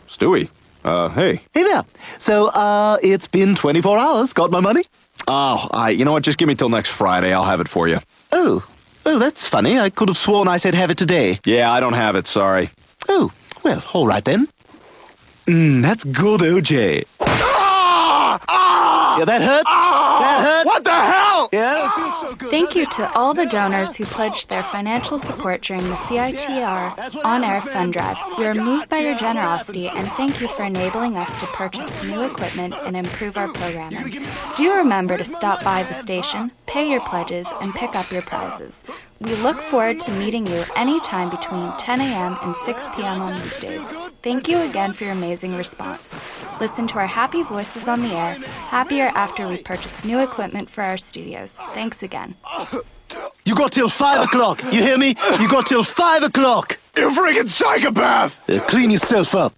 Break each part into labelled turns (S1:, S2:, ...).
S1: Stewie. Hey.
S2: Hey there. So, it's been 24 hours. Got my money?
S1: You know what? Just give me till next Friday. I'll have it for you.
S2: Oh, that's funny. I could have sworn I said have it today.
S1: Yeah, I don't have it, sorry.
S2: Oh, well, all right then. That's good, OJ. Yeah, that hurt? That hurt?
S1: What the hell?
S2: Yeah, it feels so good.
S3: Thank you to all the donors who pledged their financial support during the CITR On-Air Fund Drive. We are moved by your generosity and thank you for enabling us to purchase new equipment and improve our programming. Do remember to stop by the station, pay your pledges, and pick up your prizes. We look forward to meeting you anytime between 10 a.m. and 6 p.m. on weekdays. Thank you again for your amazing response. Listen to our happy voices on the air, happier after we purchase new equipment for our studios. Thanks again.
S2: You got till 5 o'clock. You hear me? You got till 5 o'clock.
S1: You freaking psychopath!
S2: Clean yourself up.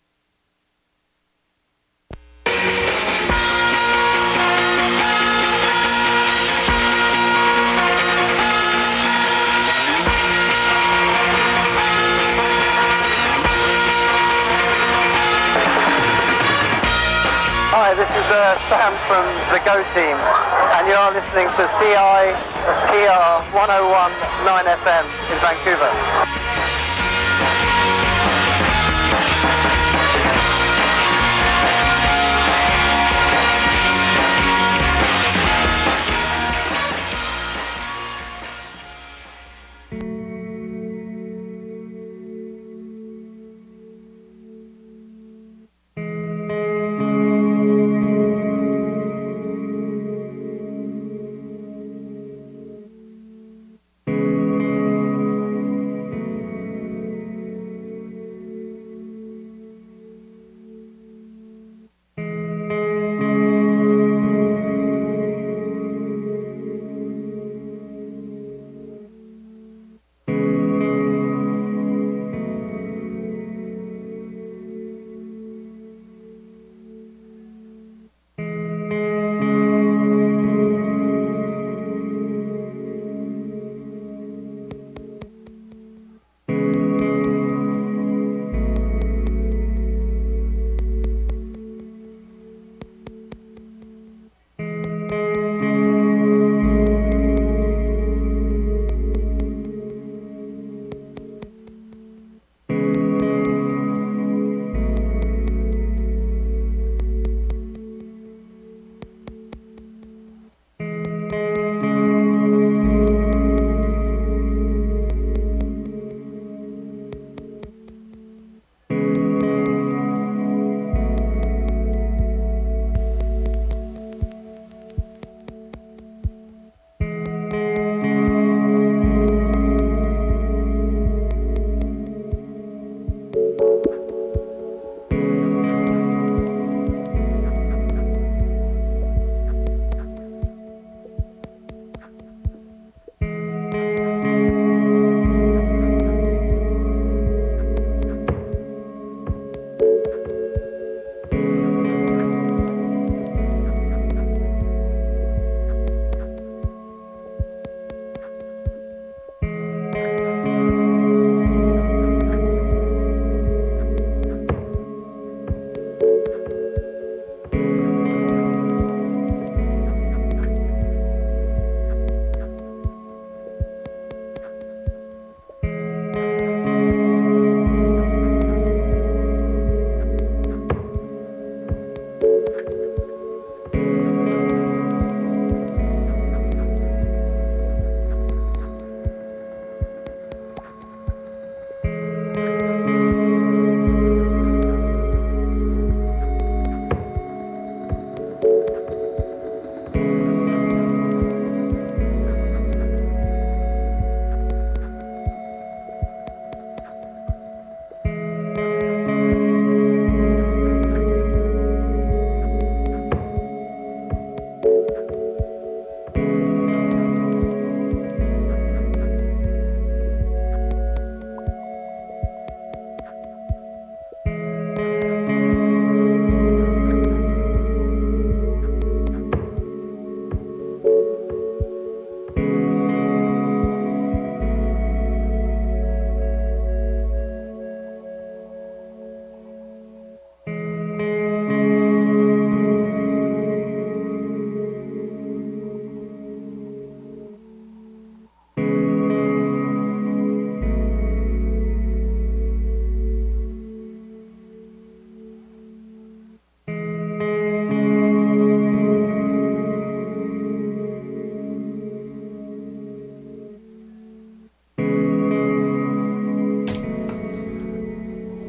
S4: Hi, this is Sam from the Go Team, and you are listening to CITR 101.9 FM in Vancouver.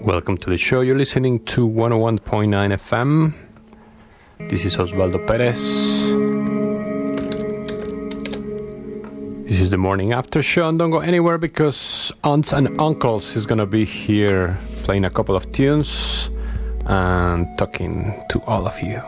S5: Welcome to the show. You're listening to 101.9 FM. This is Osvaldo Perez. This is the morning after show, and don't go anywhere because Aunts and Uncles is gonna be here playing a couple of tunes and talking to all of you.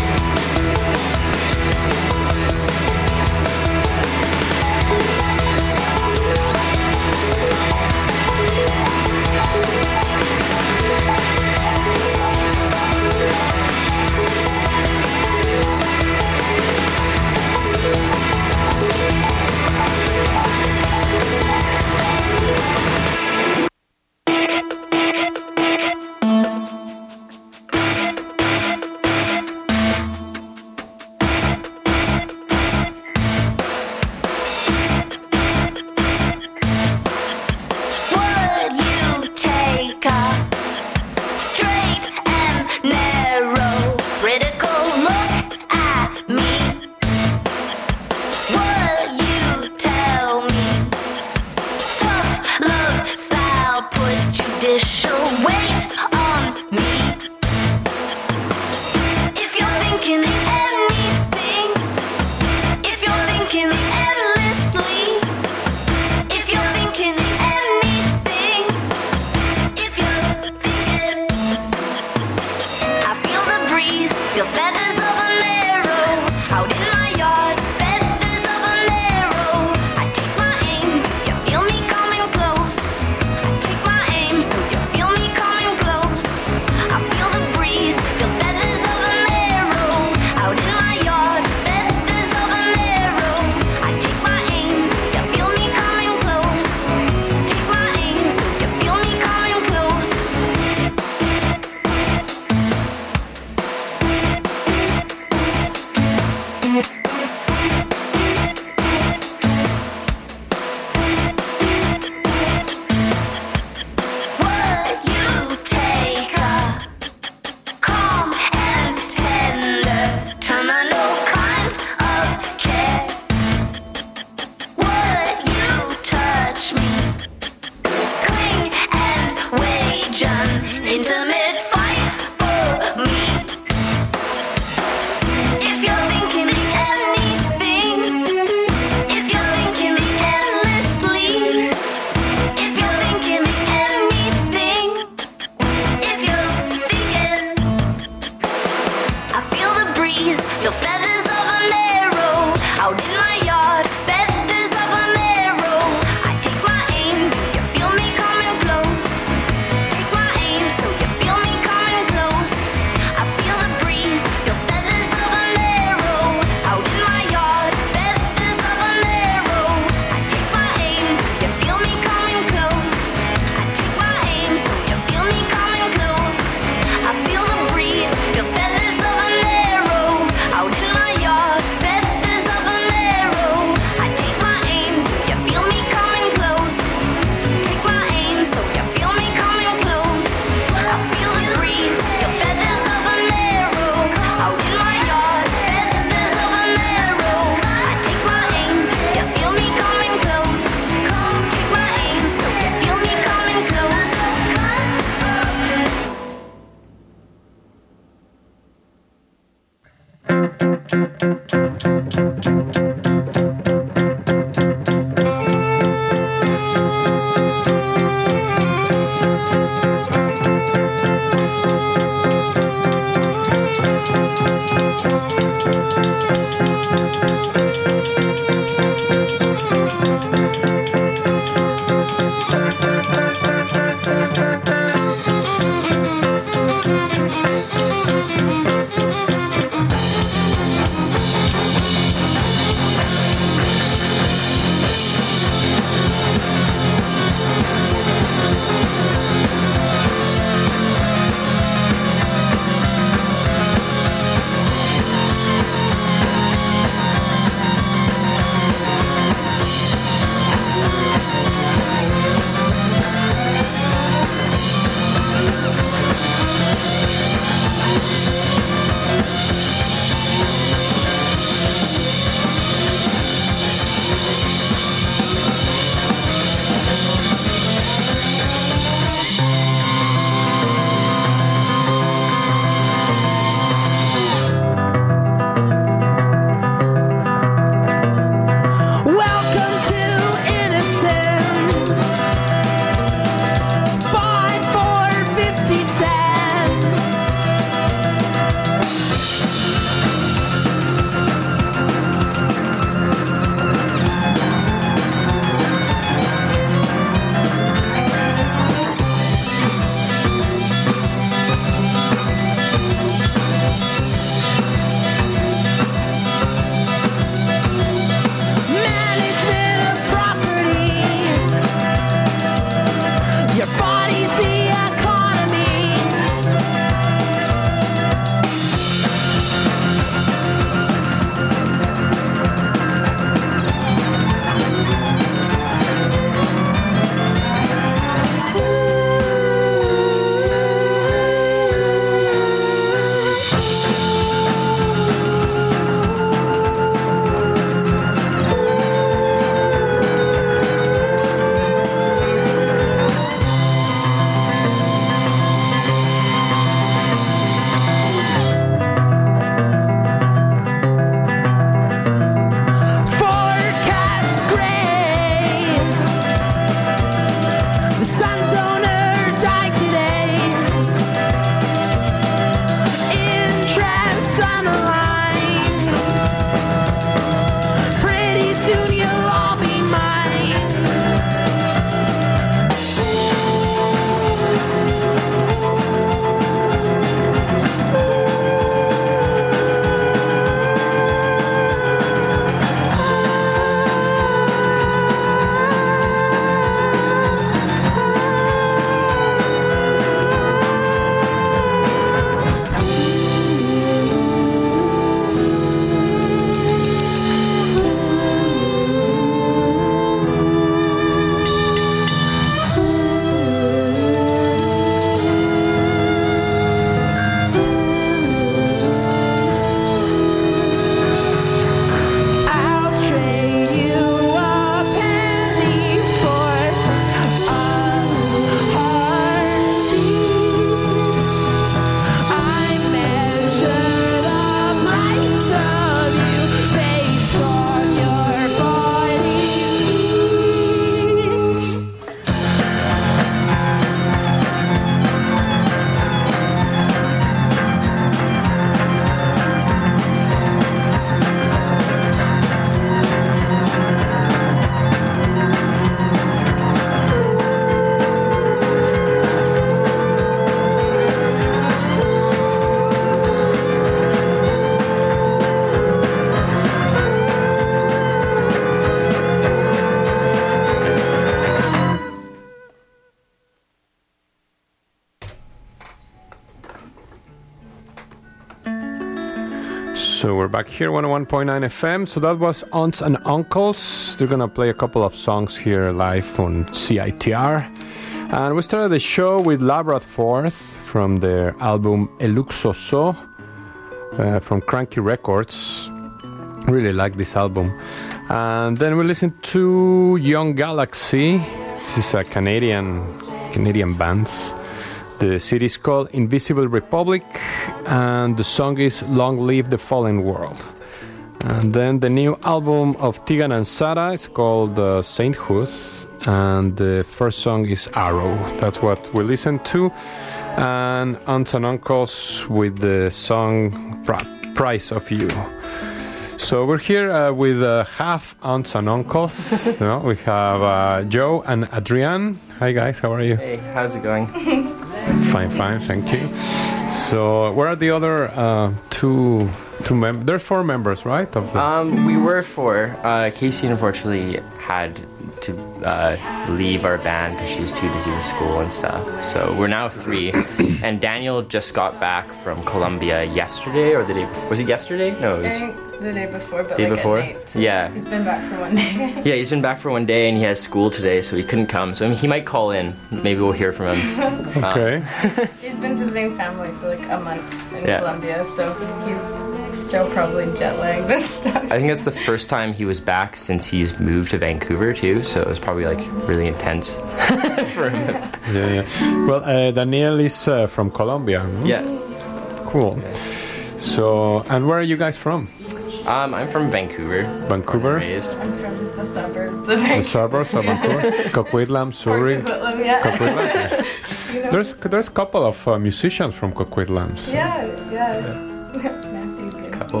S5: back here, 101.9 FM. So that was Aunts and Uncles. They're going to play a couple of songs here live on CITR. And we started the show with Labyrinth Forth from their album Eluxoso from Cranky Records. Really like this album. And then we listened to Young Galaxy. This is a Canadian band. The city is called Invisible Republic, and the song is Long Live the Fallen World. And then the new album of Tigan and Sara is called Sainthood, and the first song is Arrow. That's what we listened to. And Aunts and Uncles with the song Price of You. So we're here with half aunts and uncles. We have Joe and Adrian. Hi guys, how are you?
S6: Hey, how's it going?
S5: Fine, thank you. So where are the other two members? There's 4 members, right? Of the...
S6: We were 4. Casey unfortunately had to leave our band because she was too busy with school and stuff. So we're now 3. And Daniel just got back from Colombia yesterday, or the day... Was it yesterday? No, it was...
S7: The day before, but
S6: day
S7: like
S6: before?
S7: at night. So
S6: yeah.
S7: He's been back for 1 day.
S6: Yeah, he's been back for 1 day, and he has school today, so he couldn't come. So he might call in. Maybe we'll hear from him.
S5: Okay.
S7: He's been visiting family for like a month in
S6: Yeah.
S7: Colombia, so he's still probably jet lagged and stuff.
S6: I think that's the first time he was back since he's moved to Vancouver, too, so it was probably like really intense for him.
S5: Yeah. Well, Daniel is from Colombia. No?
S6: Yeah.
S5: Cool.
S6: Yeah.
S5: So, and where are you guys from?
S6: I'm from Vancouver.
S5: Vancouver?
S6: Born and raised.
S7: I'm from the suburbs of
S5: The
S7: Vancouver.
S5: suburbs of Vancouver? Coquitlam, Surrey?
S7: Coquitlam, yeah.
S5: Coquitlam?
S7: You know?
S5: There's a couple of musicians from Coquitlam.
S7: Yeah. Matthew Good.
S6: Couple.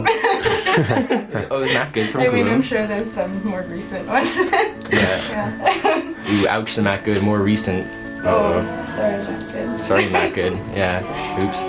S6: Oh, is Matt Good from
S7: I mean,
S6: Coquitlam?
S7: I'm sure there's some more recent ones.
S6: Yeah. Ooh, ouch, the Matt Good, more recent.
S7: Oh, sorry, Matt Good.
S6: Sorry, Matt Good. Yeah. Oops.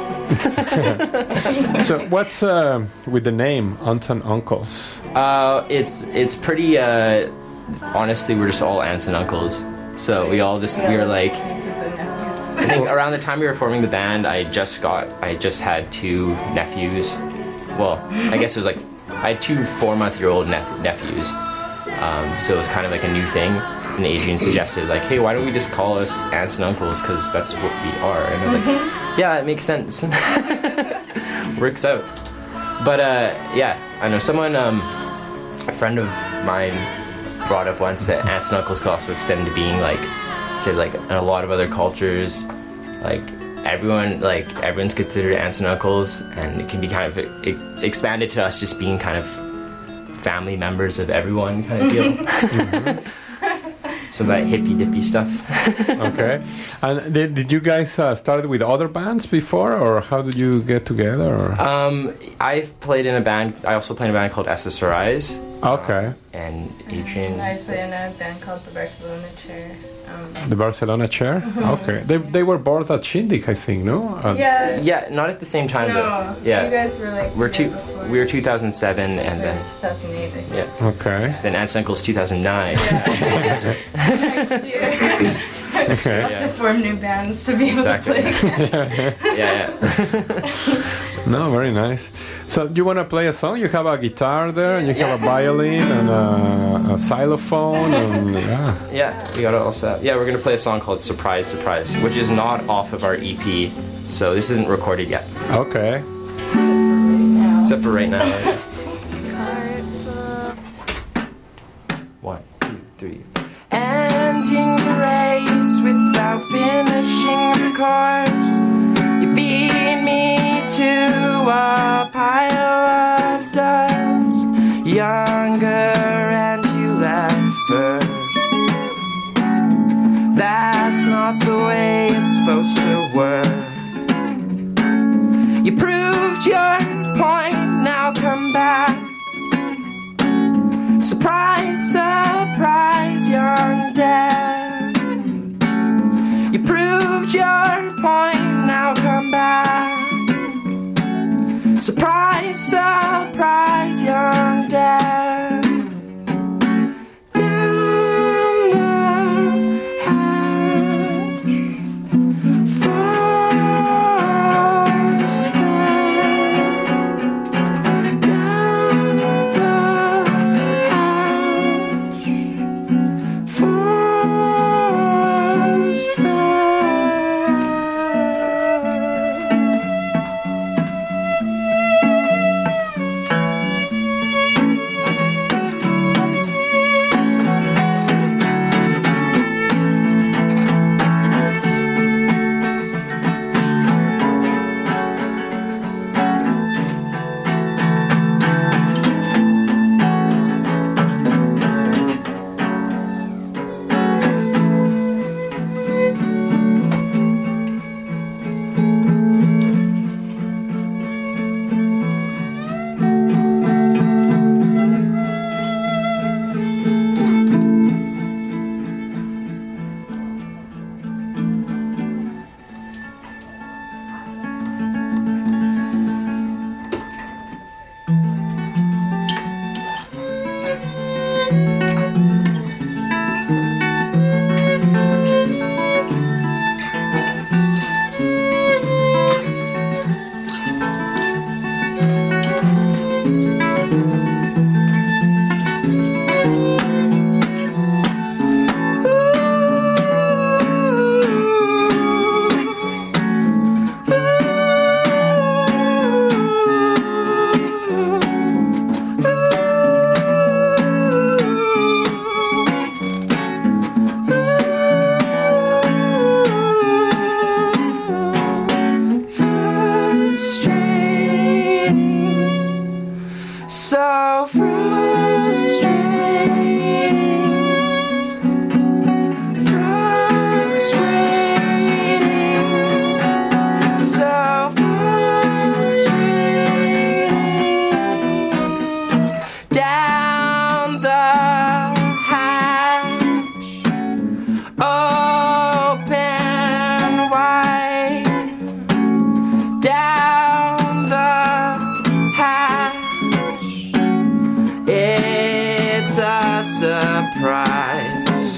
S5: So what's with the name Aunts and Uncles?
S6: It's pretty. Honestly, we're just all aunts and uncles. So we were like. I think around the time we were forming the band, I just had 2 nephews. Well, I guess it was like I had 2 4-month-old nephews. So it was kind of like a new thing. And Adrian suggested, like, hey, why don't we just call us aunts and uncles, because that's what we are. And I was like, yeah, it makes sense. Works out. But yeah, I know someone, a friend of mine brought up once that aunts and uncles could also extend to being like, said like in a lot of other cultures, like everyone's considered aunts and uncles, and it can be kind of expanded to us just being kind of family members of everyone kind of deal. Mm-hmm. Some of that hippy-dippy stuff.
S5: Okay. And did you guys start with other bands before, or how did you get together? Or?
S6: I've played in a band. I also played in a band called SSRIs.
S5: Okay.
S6: And Adrian.
S7: I play in a band called the Barcelona Chair.
S5: The Barcelona Chair? Okay. They were both at Shindig, I think, no?
S6: Yeah, not at the same time,
S7: no,
S6: but yeah.
S7: You guys were like
S6: we were 2007 and then
S7: 2008, I think.
S6: Yeah.
S5: Okay.
S6: Then Aunts and Uncles 2009.
S7: Yeah. Next year.
S5: Okay.
S7: Have to form new bands to be able to play again.
S6: Yeah.
S5: No, very nice. So you want to play a song? You have a guitar there, and you have a violin and a xylophone, and
S6: Yeah, we got it all set. Yeah, we're gonna play a song called Surprise, Surprise, which is not off of our EP, so this isn't recorded yet.
S5: Okay.
S6: Except for right now. Yeah. 1, 2, 3. Ending the race without finishing the course. You beat me to a pile of dust. Younger and you left first. That's not the way it's supposed to work. You proved your point, now come back. Surprise, surprise, young dad. You proved your point, now come back. Surprise, surprise, young dad. Down the hatch, forced fed. Down So frustrating, frustrating, so frustrating. Down the hatch, open wide. Down the hatch. It's a surprise.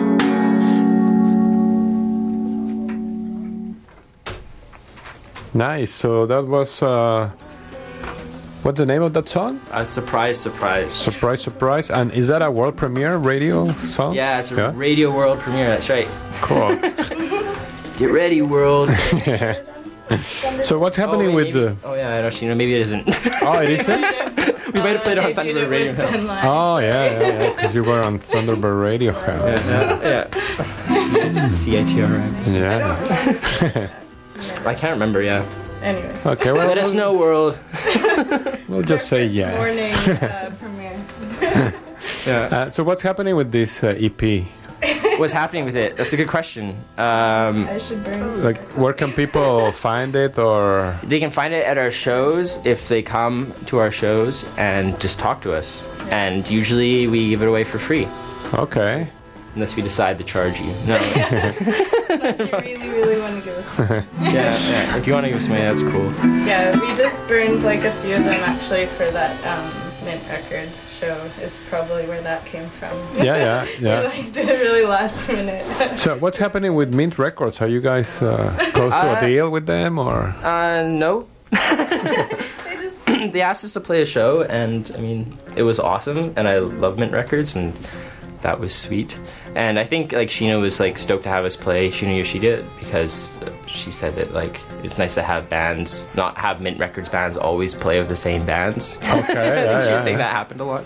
S5: Nice. So that was what's the name of that song?
S6: A surprise, surprise.
S5: Surprise, surprise. And is that a world premiere radio song?
S6: Yeah, it's a radio world premiere. That's right.
S5: Cool.
S6: Get ready, world.
S5: So what's happening with the?
S6: Oh yeah, I don't. Maybe it isn't.
S5: Oh, it isn't.
S6: We might have played it on Thunderbird Radio.
S5: Oh yeah, because you were on Thunderbird Radio.
S6: Yeah. CITR.
S5: Yeah.
S6: I can't remember. Yeah.
S7: Anyway.
S5: Okay. Well,
S6: Let us know, world.
S5: We'll just say yes.
S7: Morning premiere.
S6: Yeah.
S5: So what's happening with this EP?
S6: What's happening with it? That's a good question.
S7: I should bring some.
S5: Like, where can people find it, or?
S6: They can find it at our shows if they come to our shows and just talk to us. And usually we give it away for free.
S5: Okay.
S6: Unless we decide to charge you. No.
S7: Unless you really, really want to give us some.
S6: Yeah. If you want to give us money, that's cool.
S7: Yeah, we just burned like a few of them actually for that Mint Records show. Is probably where that came from.
S5: Yeah.
S7: We like did it really last minute.
S5: So what's happening with Mint Records? Are you guys close to a deal with them, or?
S6: No. They asked us to play a show, and I mean, it was awesome, and I love Mint Records, and that was sweet. And I think like Sheena was like stoked to have us play Sheena Yoshida because she said that like it's nice to have bands, not have Mint Records bands always play with the same bands.
S5: Okay.
S6: She was saying that happened a lot.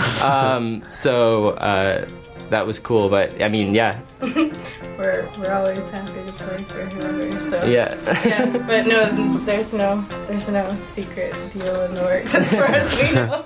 S6: So that was cool. But I mean, yeah.
S7: We're always happy to play for whoever. So
S6: Yeah.
S7: But no, there's no secret deal in the works as far as we know.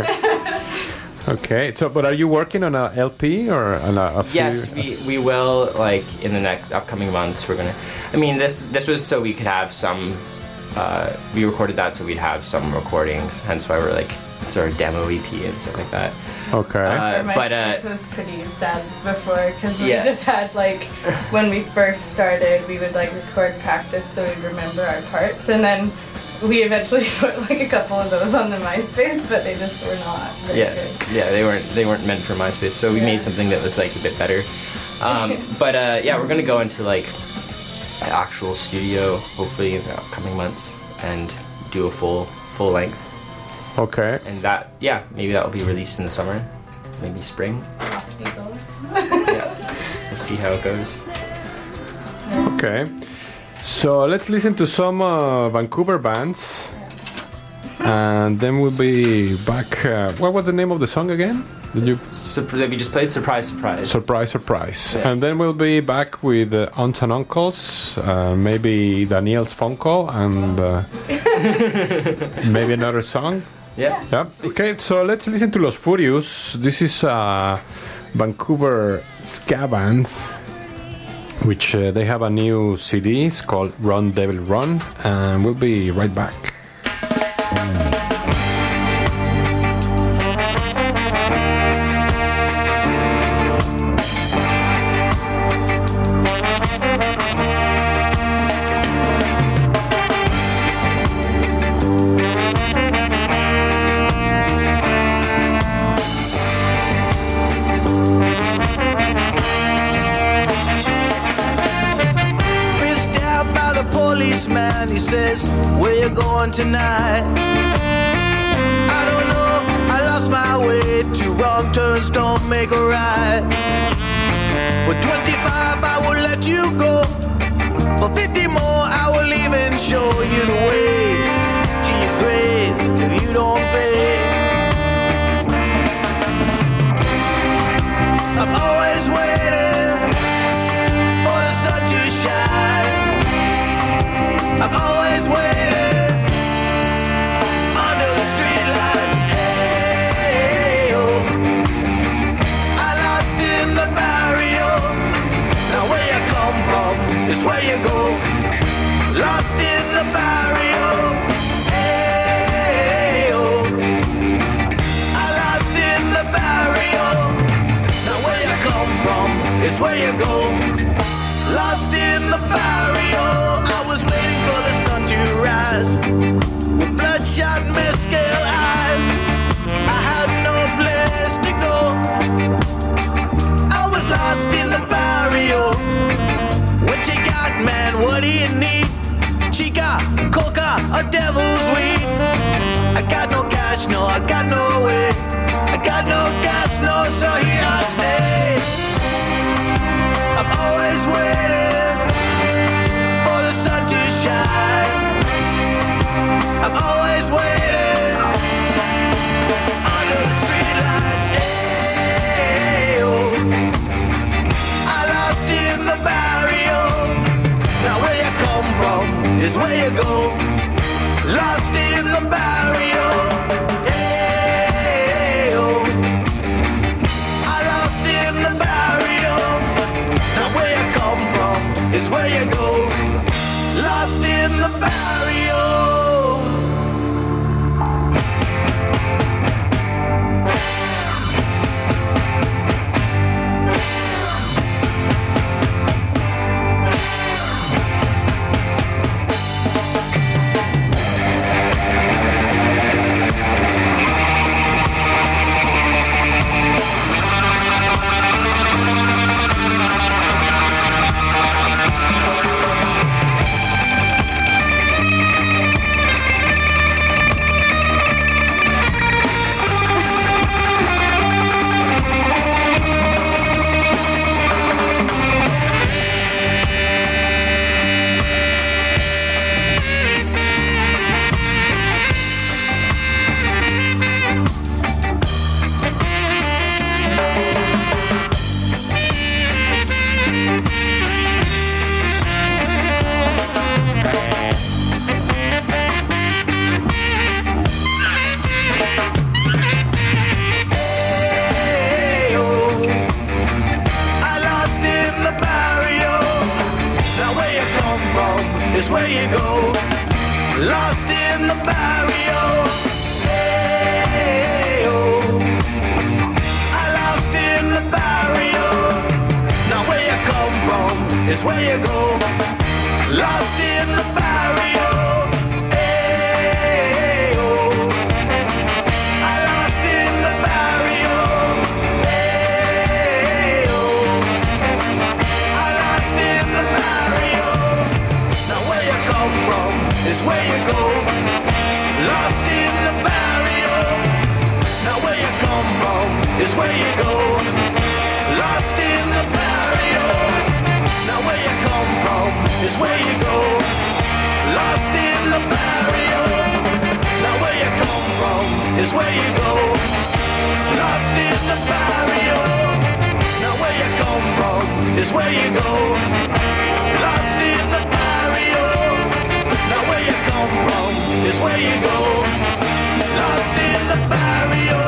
S5: Okay. So, but are you working on a LP or on a few?
S6: Yes, we will, like, in the next upcoming months, we're gonna... I mean, this was so we could have some... we recorded that so we'd have some recordings, hence why we're, like, it's our demo EP and stuff like that.
S5: Okay.
S7: This was pretty sad before, because
S6: Yeah.
S7: we just had, like, when we first started, we would, like, record practice so we'd remember our parts, and then we eventually put, like, a couple of those on the MySpace, but they just were not very good.
S6: Yeah, they weren't meant for MySpace, so we made something that was, like, a bit better. Yeah, we're gonna go into, like, an actual studio, hopefully in the upcoming months, and do a full length.
S5: Okay.
S6: And that, yeah, maybe that will be released in the summer, maybe spring.
S7: Off he goes.
S6: Yeah, we'll see how it goes.
S5: Okay. So let's listen to some Vancouver bands, and then we'll be back. What was the name of the song again? Did you?
S6: We just played Surprise, Surprise.
S5: Surprise, surprise.
S6: Yeah.
S5: And then we'll be back with Aunts and Uncles, maybe Daniel's phone call, and maybe another song.
S6: Yeah.
S5: Yeah. Okay, so let's listen to Los Furious. This is a Vancouver ska band, which they have a new CD. It's called Run Devil Run, and we'll be right back.
S8: and he says, where you going tonight? I don't know, I lost my way. 2 wrong turns don't make a right. For 25 I will let you go. For 50 more I will even show you the way to your grave if you don't pay. I'm always waiting for the sun to shine. I'm always waiting under the streetlights. Hey, oh, I lost in the barrio. Now where you come from is where you go. Lost in the barrio. Hey, oh, I lost in the barrio. Now where you come from is where you go. Lost in the barrio. I was waiting for the sun to rise with bloodshot mescal eyes. I had no place to go. I was lost in the barrio. What you got, man? What do you need? Chica, coca, or devil's weed? I got no cash, no, I got no way. I got no gas, no, so here I stay. I'm always waiting for the sun to shine. I'm always waiting under the streetlights. Hey, oh, I lost in the barrio. Now where you come from is where you go. Lost in the barrio. Hey, oh, I lost in the barrio. Now where you come from is where you go. Lost in the barrio. Is where you go. Lost in the barrio. Hey, oh, I lost in the barrio. Now where you come from is where you go. Lost in the barrio. Hey, oh, I lost in the barrio. Hey, oh, I lost in the barrio. Now where you come from is where you go. Lost in the barrio. Now where you come from is where you go. Lost in the barrio. Now where you come from is where you go. Lost in the barrio. Now where you come from is where you go. Lost in the barrio. Now where you come from is where you go. Lost in the barrio. Now where you come from is where you go. Lost in the barrio.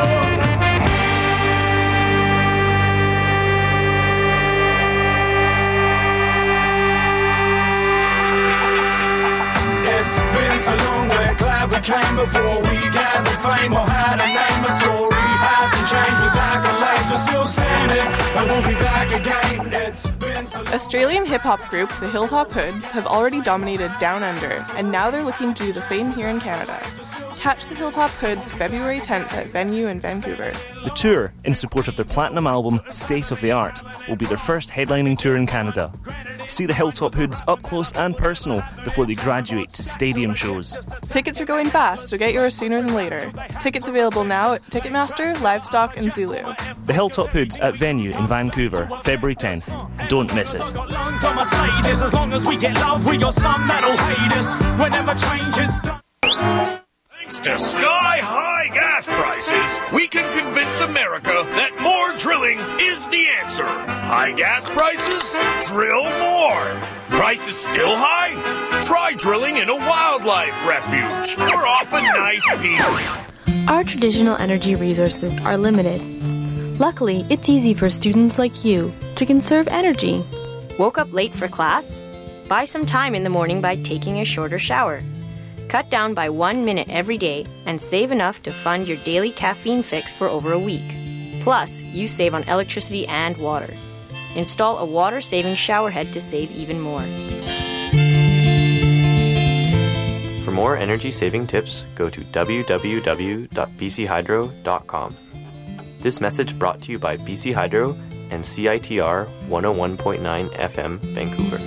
S9: It's been so long, we're glad we came before we gathered fame or had a name. A story hasn't changed with accolades, we're still standing and we'll be back again. It's been so long.
S10: Australian hip-hop group the Hilltop Hoods have already dominated Down Under, and now they're looking to do the same here in Canada. Catch the Hilltop Hoods February 10th at Venue in Vancouver.
S11: The tour, in support of their platinum album State of the Art, will be their first headlining tour in Canada. See the Hilltop Hoods up close and personal before they graduate to stadium shows.
S10: Tickets are going fast, so get yours sooner than later. Tickets available now at Ticketmaster, Livestock and Zulu.
S11: The Hilltop Hoods at Venue in Vancouver, February 10th. Don't miss it.
S9: Lungs on my slightest, as long as we get love, we got some that'll hate us. Whenever change is done.
S12: Thanks to sky-high gas prices, we can convince America that more drilling is the answer. High gas prices? Drill more. Prices still high? Try drilling in a wildlife refuge or off a nice beach.
S13: Our traditional energy resources are limited. Luckily, it's easy for students like you to conserve energy.
S14: Woke up late for class? Buy some time in the morning by taking a shorter shower. Cut down by 1 minute every day and save enough to fund your daily caffeine fix for over a week. Plus, you save on electricity and water. Install a water-saving shower head to save even more.
S15: For more energy-saving tips, go to www.bchydro.com. This message brought to you by BC Hydro and CITR 101.9 FM, Vancouver.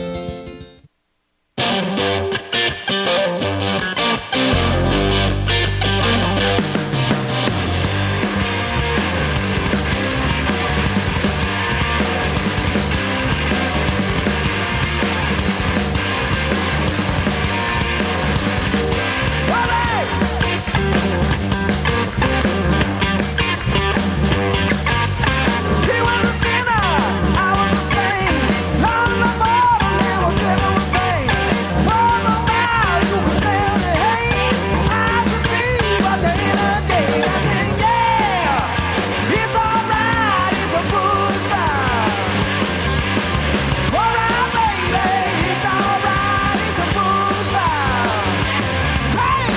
S8: She was a sinner, I was a saint. Love the bottle, never driven with pain. All the while you were still the haze. I could see what you in a daze. I said, yeah, it's alright, it's a bush fire. Alright, baby, it's alright, it's a bush fire. Hey!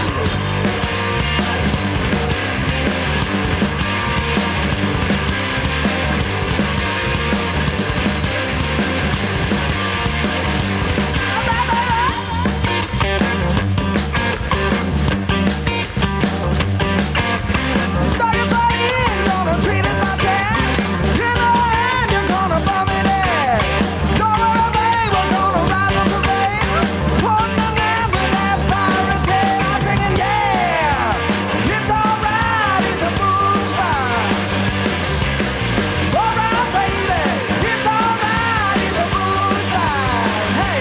S8: So you're saying gonna treat us like trash? You know, and you're gonna bum it in. Don't worry, babe, we're gonna rise up the veil. Putting an end to that pirate tale. I'm singing, yeah, it's alright, it's a bush fire. Alright, baby, it's alright, it's a bush fire. Hey.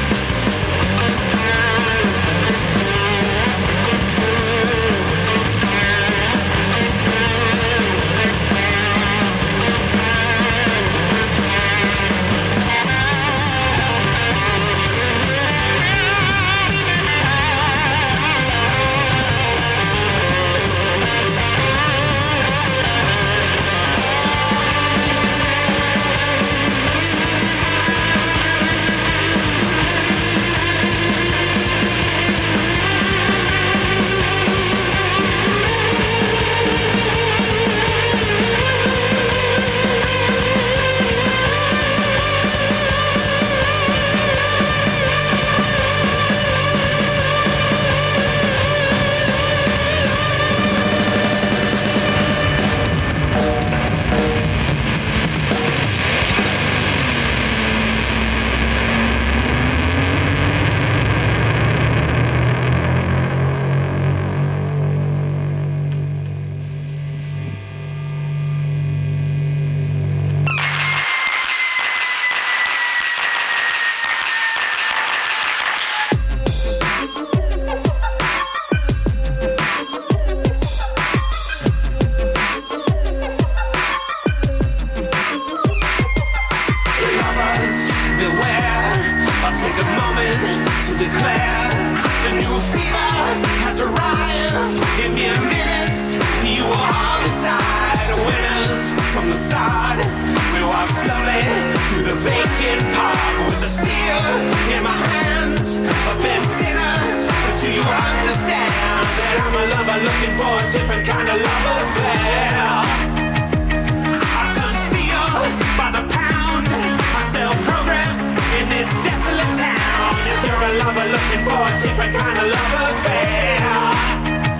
S9: Lovers, beware. I'll take a moment to declare the new fever has arrived. Give me a minute, you will all decide. Winners from the start. We walk slowly through the vacant park with the steel in my hands. I've been sinners, but do you understand that I'm a lover looking for a different kind of love affair? I turn steel by the pound. I sell progress in this desolate town. Is there a lover looking for a different kind of love affair?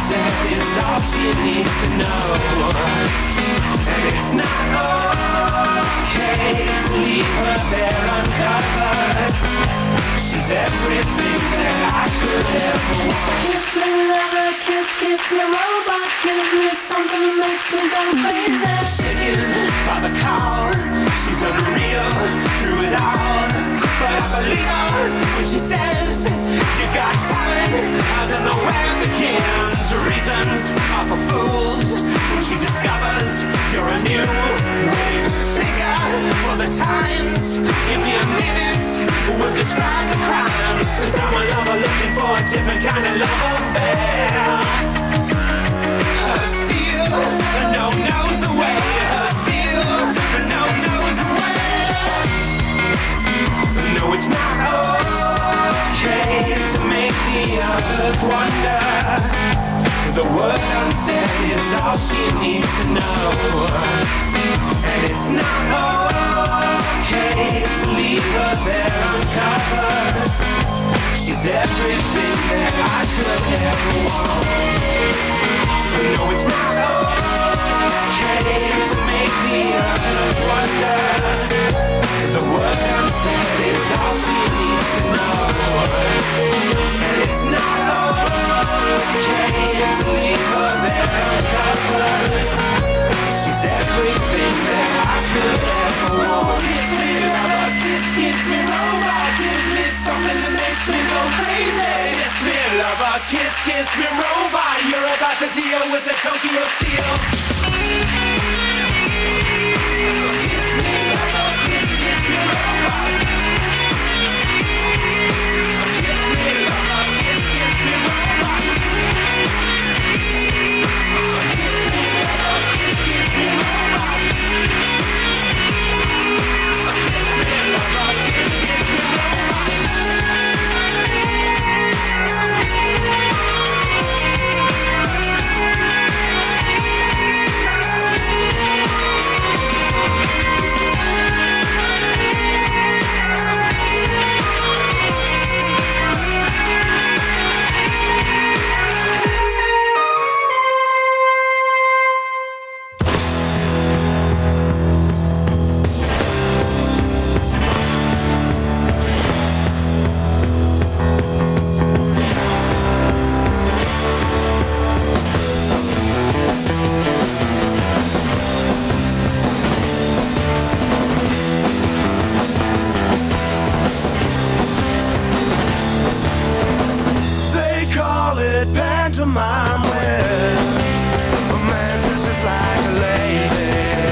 S9: unsaid is all she needs to know. And it's not okay to leave her there uncovered. She's everything that I could ever want.
S8: Kiss me, lover, kiss me, robot. Give me something that makes me go crazy.
S9: Shaken by the call, she's unreal through it all. But I believe her when she says you've got talent, I don't know where it begins. Reasons are for fools when she discovers you're a new wave figure for the times. Give me a minute, we'll describe the crimes. Cause I'm a lover looking for a different kind of love affair. Her steel, no knows the way. Her steel, no knows the way. No, it's not okay to make the others wonder. The word unsaid is all she needs to know. And it's not okay to leave her there uncovered. She's everything that I could ever want. No, it's not okay to make the others wonder. The word unsaid is all she needs to know. And it's not okay to leave her there uncovered. She's everything that I could ever want. Kiss me, lover, kiss me, robot. Give me something that makes me go crazy. Kiss me, lover, kiss me, robot. You're about to deal with the Tokyo Steel. Kiss me, lover, kiss me, robot. Kiss me, lover, kiss me, robot. Kiss me, lover, kiss me, robot. Kiss me, lover, kiss me, robot. Pantomime where a man dresses like a lady.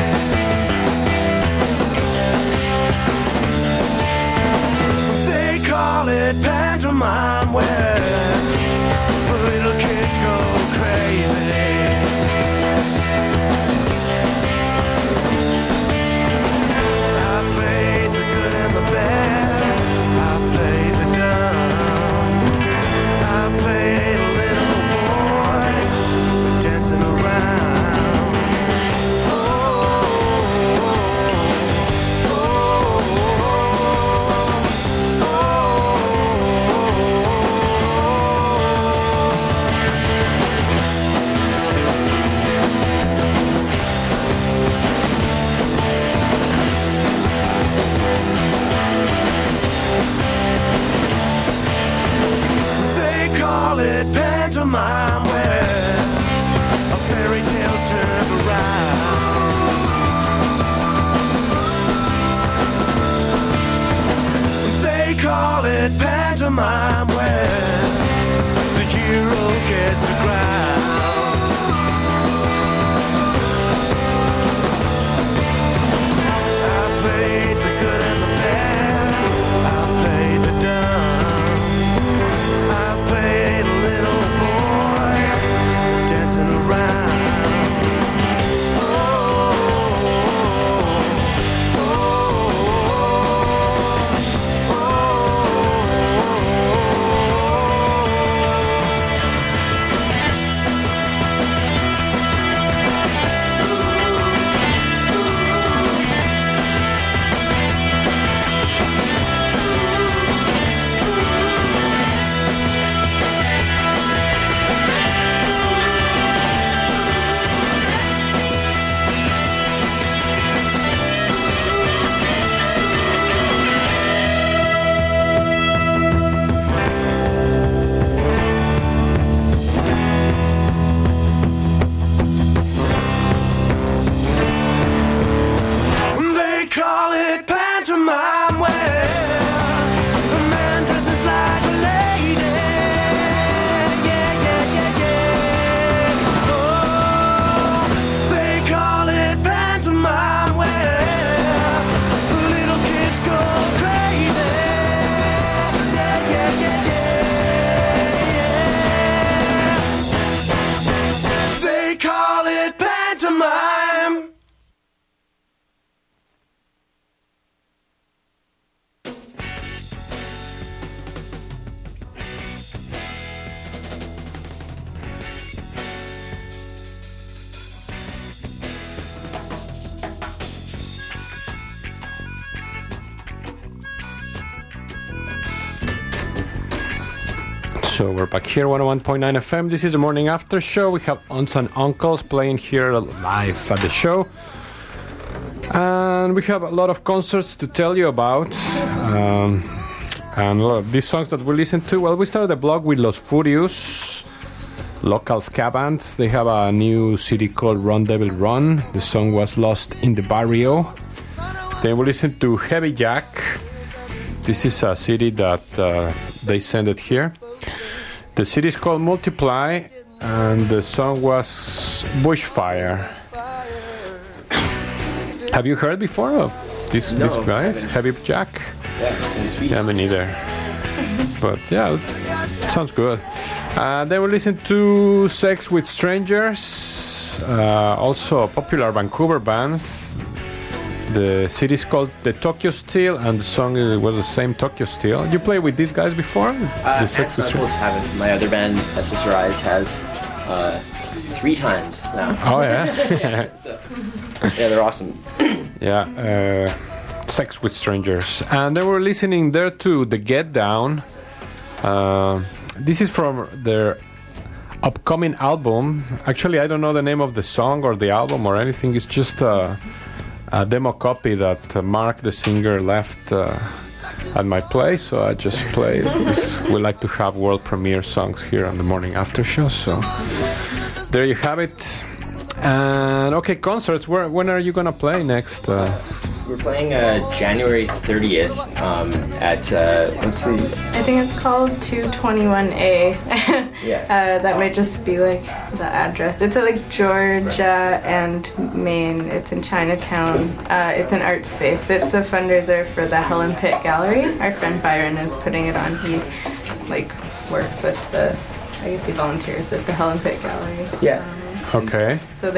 S9: They call it pantomime where the little kids go crazy. I've played the good and the bad. I've played the dumb. I've played a little boy dancing around. Oh, oh, oh, They call it pantomime where a fairy tale's turned around. They call it pantomime where the hero gets the crown. I've played the good and the bad. I've played the dumb. I've played a little boy dancing around. Oh, oh, oh, oh, oh.
S5: So we're back here, 101.9 FM. This is the morning after show. We have aunts and uncles playing here live at the show. And we have a lot of concerts to tell you about. And a lot of these songs that we listen to. Well, we started the blog with Los Furious, local ska band. They have a new CD called Run Devil Run. The song was Lost in the Barrio. Then we listened to Heavy Jack. This is a CD that they sent it here. The CD is called Multiply, and the song was Bushfire. Have you heard before of these guys? Heavy Jack? Yeah, me neither. But yeah, it sounds good. Then we listened to Sex with Strangers, also a popular Vancouver band. The city is called the Tokyo Steel, and the song was the same Tokyo Steel. You played with these guys before?
S6: Ants and Uncles haven't. My other band, SSRIs, has 3 times now.
S5: Oh, yeah?
S6: Yeah, they're awesome.
S5: Yeah, Sex with Strangers. And then we're listening there to The Get Down. This is from their upcoming album. Actually, I don't know the name of the song or the album or anything. It's just a demo copy that Mark, the singer, left at my place, so I just played. We like to have world premiere songs here on the morning after show, so there you have it. And okay, concerts. When are you gonna play next?
S6: We're playing January 30th at let's see.
S7: I think it's called 221A.
S6: Yeah.
S7: That might just be like the address. It's at like Georgia and Maine. It's in Chinatown. It's an art space. It's a fundraiser for the Helen Pitt Gallery. Our friend Byron is putting it on. He like works with I guess he volunteers at the Helen Pitt Gallery.
S6: Yeah.
S5: Okay.
S7: So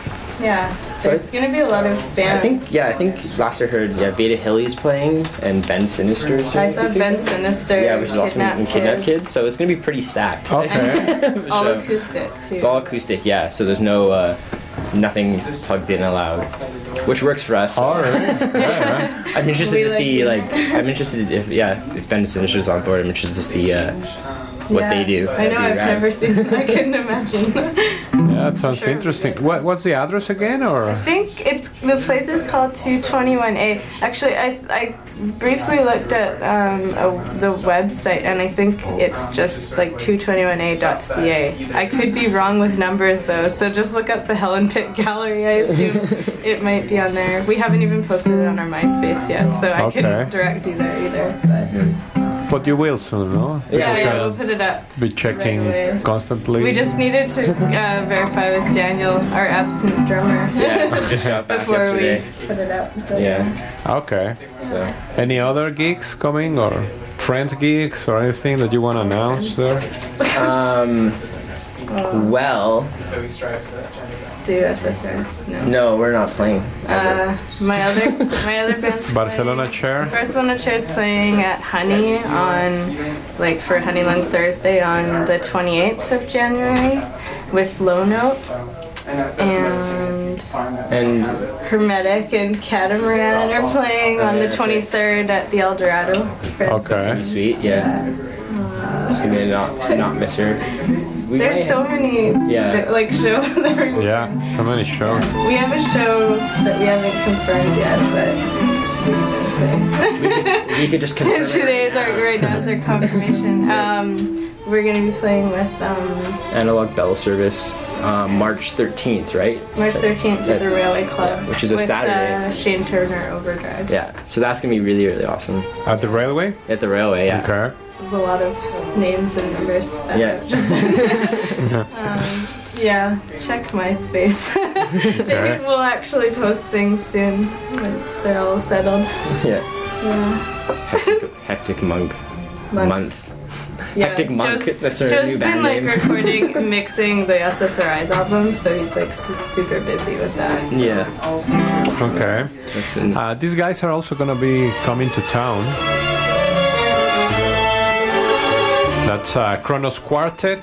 S7: there's going to be a lot of bands.
S6: I think last I heard, Veda Hilly's playing, and Ben Sinister is
S7: I saw Ben Sinister.
S6: Yeah, which is awesome. And Kidnap Kids. So it's going to be pretty stacked.
S5: Okay.
S7: It's all acoustic, too.
S6: It's all acoustic, yeah. So there's no, nothing plugged in allowed, which works for us.
S5: All right.
S6: I'm interested to see, I'm interested if Ben Sinister's on board, I'm interested to see what they do.
S7: I know, I've never seen them. I couldn't imagine.
S5: Yeah, it sounds interesting. What's the address again? Or
S7: I think the place is called 221A. Actually, I briefly looked at the website, and I think it's just like 221a.ca. I could be wrong with numbers though, so just look up the Helen Pitt Gallery. I assume it might be on there. We haven't even posted it on our MySpace yet, so I couldn't direct you there either.
S5: But you will soon, no?
S7: Yeah, we'll put it up.
S5: Be checking constantly.
S7: We just needed to verify with Daniel, our absent drummer.
S6: Yeah, I just got back
S7: before
S6: yesterday.
S7: we put it up.
S5: Okay. So, any other gigs coming, or friends gigs, or anything that you want to announce there?
S6: Well.
S7: So we strive for that. Do SSRs?
S6: No, we're not playing.
S7: My other band's
S5: Barcelona Chair.
S7: Barcelona Chair's playing at Honey for Honey Lung Thursday on the 28th of January with Low Note and Hermetic and Catamaran are playing on the 23rd at the El Dorado.
S5: Okay.
S6: Sweet, yeah. Just gonna not miss her.
S7: There's so many shows.
S5: Yeah, so many shows.
S7: We have a show that we haven't confirmed yet, but
S6: we could just confirm.
S7: Right now is our confirmation. We're gonna be playing with
S6: Analog Bell Service, March 13th, right?
S7: March 13th at the Railway Club,
S6: which is a
S7: with,
S6: Saturday.
S7: Shane Turner Overdrive.
S6: Yeah, so that's gonna be really, really awesome.
S5: At the Railway?
S6: At the Railway, yeah.
S5: Okay.
S7: There's a lot of names and numbers. Yeah, check MySpace. We'll actually post things soon once they're all settled.
S6: Yeah. Hectic Monk. Month.
S7: Yeah,
S6: Hectic Monk. That's our
S7: Joe's
S6: new band
S7: been
S6: name.
S7: recording, mixing the SSRI's album, so he's super busy with that. So.
S6: Yeah.
S5: Okay. These guys are also gonna be coming to town. That's Kronos Quartet.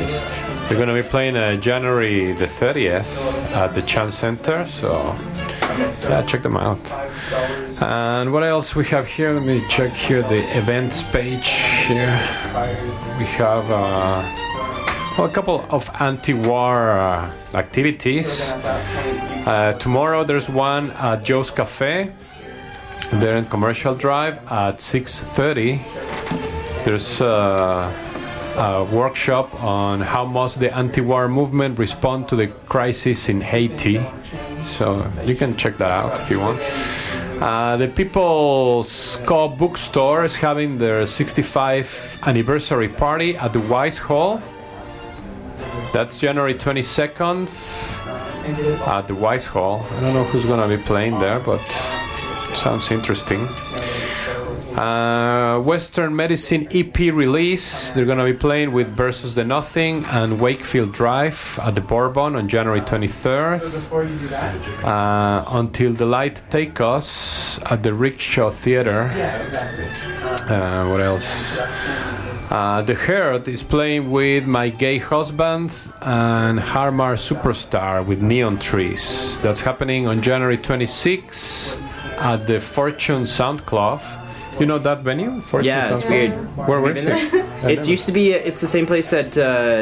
S5: They're going to be playing January the 30th at the Chan Center. So Yeah, check them out. And what else we have here? Let me check here the events page here. We have a couple of anti-war activities. Tomorrow there's one at Joe's Cafe. They're in Commercial Drive at 6:30. There's a workshop on how must the anti-war movement respond to the crisis in Haiti. So you can check that out if you want. The People's Co Bookstore is having their 65th anniversary party at the Wise Hall. That's January 22nd at the Wise Hall. I don't know who's going to be playing there, but sounds interesting. Western Medicine EP release. They're going to be playing with Versus the Nothing and Wakefield Drive at the Bourbon on January 23rd. Until the Light Take Us at the Rickshaw Theater. What else? The Herd is playing with My Gay Husband and Harmar Superstar with Neon Trees. That's happening on January 26th at the Fortune Sound Club. You know that venue? Fortune
S6: yeah,
S5: Sound
S6: it's
S5: Club?
S6: weird.
S5: Where is it?
S6: It used to be. It's the same place that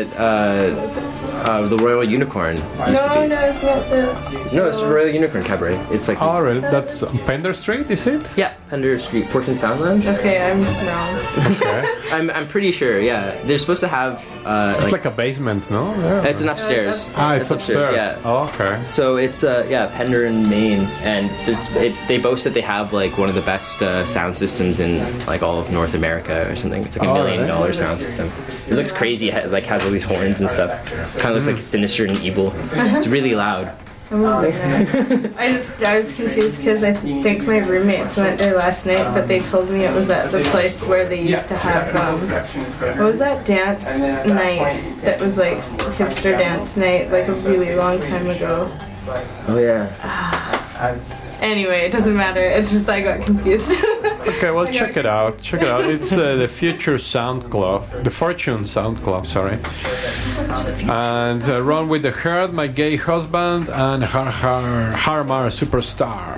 S6: the Royal Unicorn used to be.
S7: No, it's not that.
S6: No, it's the Royal Unicorn Cabaret. It's like.
S5: Oh, really? That's on Pender Street, is it?
S6: Yeah, Pender Street, Fortune Sound Lounge.
S7: Okay, I'm wrong.
S5: Okay.
S6: I'm pretty sure. Yeah, they're supposed to have.
S5: It's like a basement, no? Yeah.
S6: It's an upstairs.
S5: It's upstairs.
S6: Yeah.
S5: Oh, okay.
S6: So it's Pender in Maine, and they boast that they have like one of the best sound systems in like all of North America or something. It's like $1 million sound system. It looks crazy. It has all these horns and stuff. Kind of looks like sinister and evil. It's really loud.
S7: I was confused because I think my roommates went there last night, but they told me it was at the place where they used to have what was that dance night that was like hipster dance night like a really long time ago.
S6: Oh yeah.
S7: Anyway, it doesn't matter. It's just I got confused.
S5: Okay, well, check it out. Check it out. It's the Future Sound Club, the Fortune Sound Club, sorry. And run with the Herd, My Gay Husband, and Harmar Superstar.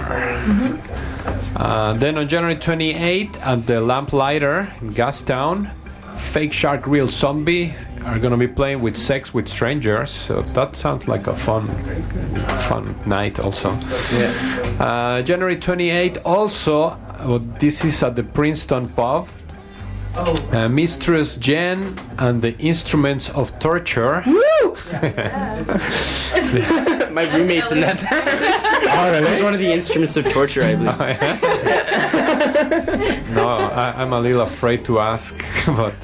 S5: Then on January 28th at the Lamplighter in Gastown, Fake Shark Real Zombie are going to be playing with Sex with Strangers, so that sounds like a fun night also. Yeah. January 28th also, this is at the Princeton Pub. Mistress Jen and the Instruments of Torture.
S6: Woo! My roommate's in that band.
S5: Oh, really?
S6: It's one of the Instruments of Torture, I believe.
S5: Oh, yeah? No, I'm a little afraid to ask, but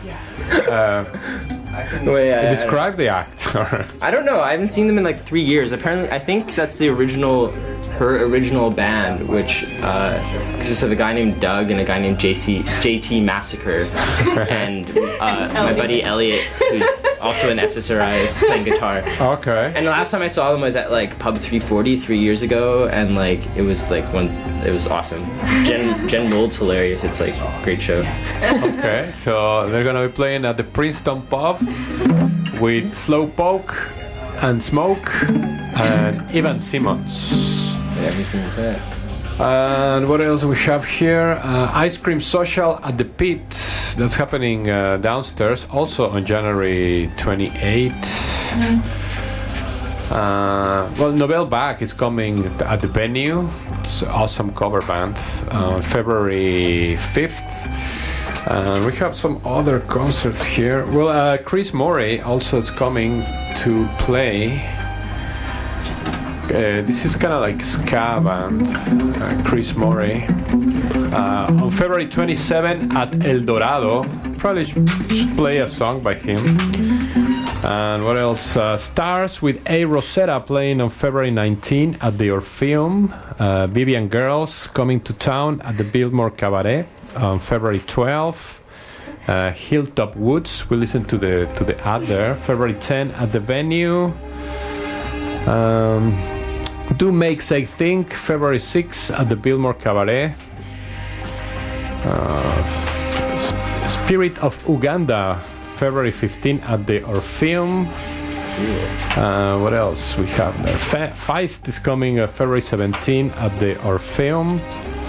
S5: describe the act.
S6: I don't know. I haven't seen them in like 3 years. Apparently, I think that's her original band, which consists of a guy named Doug and a guy named JT Massacre, and my buddy Elliot, who's also in SSRI, is playing guitar.
S5: Okay.
S6: And the last time I saw them was at like Pub 340 3 years ago, and like it was awesome. Jen Mould's hilarious. It's like a great show.
S5: Okay, so they're gonna be playing at the Princeton Pub with Slowpoke and Smoke and Evan Simmons.
S6: Yeah, he's in that.
S5: And what else we have here? Ice Cream Social at the Pit. That's happening downstairs, also on January 28th. Well, Nobel Bach is coming at the venue. It's an awesome cover band on February 5th. We have some other concerts here. Well, Chris Morey also is coming to play. This is kind of like ska band, Chris Morey. On February 27 at El Dorado. Probably should play a song by him. And what else? Stars with A. Rosetta playing on February 19 at the Orpheum. Vivian Girls coming to town at the Biltmore Cabaret on February 12. Hilltop Woods, we listen to the ad there. February 10 at the venue. Do Make Say Think, February 6 at the Biltmore Cabaret. Spirit of Uganda, February 15 at the Orpheum. What else we have there? Feist is coming February 17 at the Orpheum.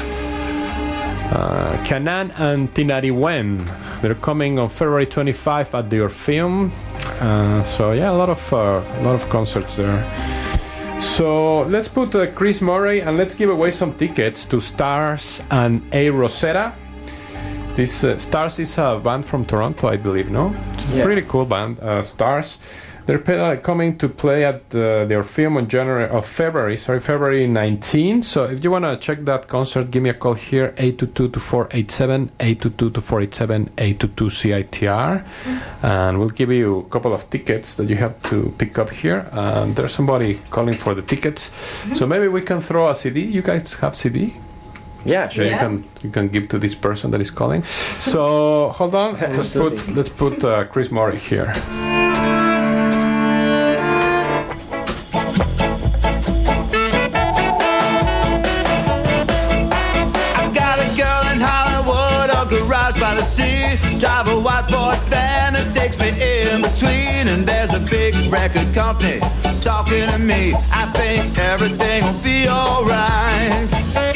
S5: Canaan and Tinariwen, they're coming on February 25 at the Orpheum. So yeah, a lot of concerts there. So let's put Chris Murray and let's give away some tickets to Stars and A Rosetta. This Stars is a band from Toronto, I believe, no? It's a pretty cool band, Stars. They're coming to play at the Orpheum on February 19. So if you want to check that concert, give me a call here, 822-2487, 822-2487, 822-CITR. And we'll give you a couple of tickets that you have to pick up here. And there's somebody calling for the tickets. So maybe we can throw a CD. You guys have CD?
S6: Yeah, sure.
S5: You can give to this person that is calling. So hold on. Let's put Chris Murray here.
S8: By the sea, drive a white Ford van that takes me in between, and there's a big record company talking to me. I think everything will be alright.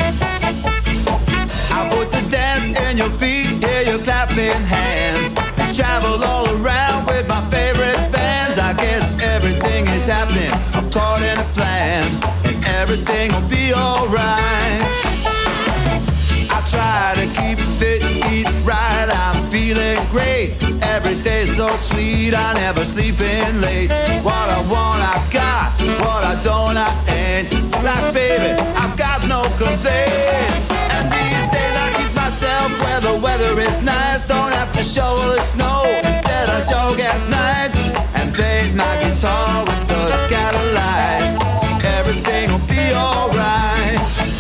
S8: I put the dance in your feet, hear you clapping hands. Travel all around with my favorite bands. I guess everything is happening according to plan, and everything will be alright. I try to keep fit, eat right, I'm feeling great. Every day's so sweet, I never sleep in late. What I want, I got. What I don't, I ain't. Like, baby, I've got no complaints. And these days I keep myself where the weather is nice. Don't have to shovel the snow, instead I jog at night and play my guitar with the scatter lights. Everything will be alright.